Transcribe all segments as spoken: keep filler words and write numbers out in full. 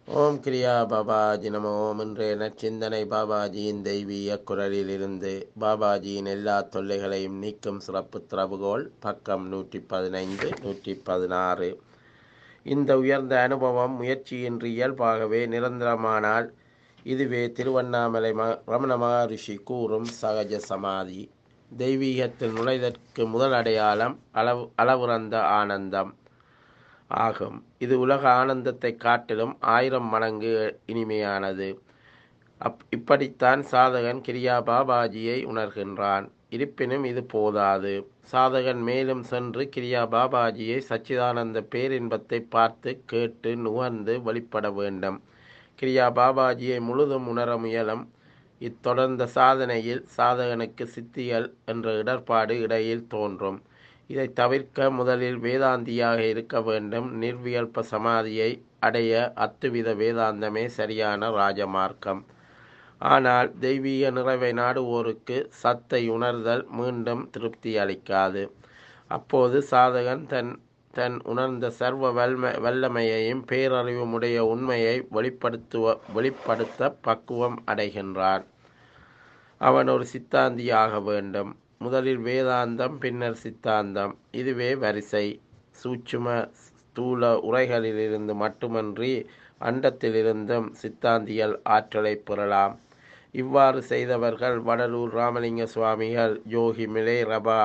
ஓம் கிரியா பாபாஜி நம ஓம். இன்றைய நற்சிந்தனை பாபாஜியின் தெய்வீக குரலிலிருந்து. பாபாஜியின் எல்லா தொல்லைகளையும் நீக்கும் சிறப்பு திறவுகோல், பக்கம் நூற்றி பதினைந்து நூற்றி பதினாறு. இந்த உயர்ந்த அனுபவம் முயற்சியின்றி இயல்பாகவே நிரந்தரமானால் இதுவே திருவண்ணாமலை ம ரமண மகரிஷி கூறும் சகஜ சமாதி. தெய்வீகத்தில் நுழைதற்கு முதல் அடையாளம் அளவு அளவுறந்த ஆனந்தம் ஆகும். இது உலக ஆனந்தத்தை காட்டிலும் ஆயிரம் மடங்கு இனிமையானது. அப் இப்படித்தான் சாதகன் கிரியா பாபாஜியை உணர்கின்றான். இருப்பினும் இது போதாது. சாதகன் மேலும் சென்று கிரியா பாபாஜியை சச்சிதானந்த பேரின்பத்தை பார்த்து கேட்டு நுகர்ந்து வெளிப்பட வேண்டும். கிரியா பாபாஜியை முழுதும் உணர முயலும் இத்தொடர்ந்த சாதனையில் சாதகனுக்கு சித்திகள் என்ற இடர்பாடு இடையில் தோன்றும். இதை தவிர்க்க முதலில் வேதாந்தியாக இருக்க வேண்டும். நிர்வியல்ப சமாதியை அடைய அத்துவித வேதாந்தமே சரியான ராஜமார்க்கம். ஆனால் தெய்வீக நிறைவை நாடுவோருக்கு சத்தை உணர்தல் மீண்டும் திருப்தி அளிக்காது. அப்போது சாதகன் தன் தன் உணர்ந்த சர்வ வல்ம வல்லமையையும் பேரறிவுமுடைய உண்மையை வெளிப்படுத்துவ வெளிப்படுத்த பக்குவம் அடைகின்றான். அவன் ஒரு சித்தாந்தியாக வேண்டும். முதலில் வேதாந்தம், பின்னர் சித்தாந்தம். இதுவே வரிசை. சூட்சும ஸ்தூல உரைகளிலிருந்து மட்டுமன்றி அண்டத்திலிருந்தும் சித்தாந்திகள் ஆற்றலை பெறலாம். இவ்வாறு செய்தவர்கள் வடலூர் ராமலிங்க சுவாமிகள், யோகி மிலே ரபா,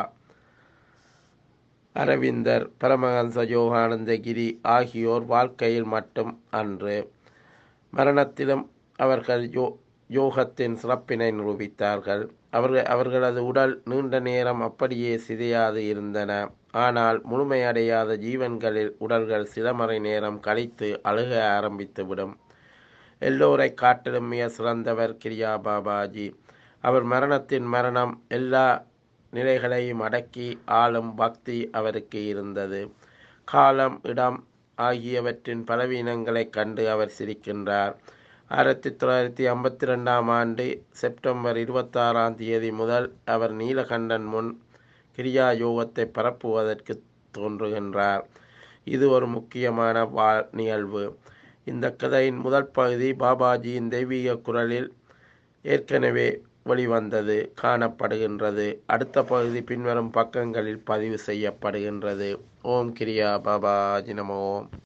அரவிந்தர், பரமஹம்ச யோகானந்தகிரி ஆகியோர் வாழ்க்கையில் மட்டும் அன்று, மரணத்திலும் அவர்கள் யோ யோகத்தின் சிறப்பினை நிரூபித்தார்கள். அவர்கள் அவர்களது உடல் நீண்ட நேரம் அப்படியே சிதையாது இருந்தன. ஆனால் முழுமையடையாத ஜீவன்களில் உடல்கள் சில மணி நேரம் கழித்து அழுக ஆரம்பித்துவிடும். எல்லோரை காட்டிலும் மிக சிறந்தவர் கிரியா பாபாஜி. அவர் மரணத்தின் மரணம் எல்லா நிலைகளையும் அடக்கி ஆளும் பக்தி அவருக்கு இருந்தது. காலம், இடம் ஆகியவற்றின் பலவீனங்களைக் கண்டு அவர் சிரிக்கின்றார். ஆயிரத்தி தொள்ளாயிரத்தி ஐம்பத்தி ரெண்டாம் ஆண்டு செப்டம்பர் இருபத்தாறாம் தேதி முதல் அவர் நீலகண்டன் முன் கிரியா யோகத்தை பரப்புவதற்கு தோன்றுகின்றார். இது ஒரு முக்கியமான வா நிகழ்வு. இந்த கதையின் முதல் பகுதி பாபாஜியின் தெய்வீக குரலில் ஏற்கனவே வெளிவந்தது காணப்படுகின்றது. அடுத்த பகுதி பின்வரும் பக்கங்களில் பதிவு செய்யப்படுகின்றது. ஓம் கிரியா பாபாஜி நமோ.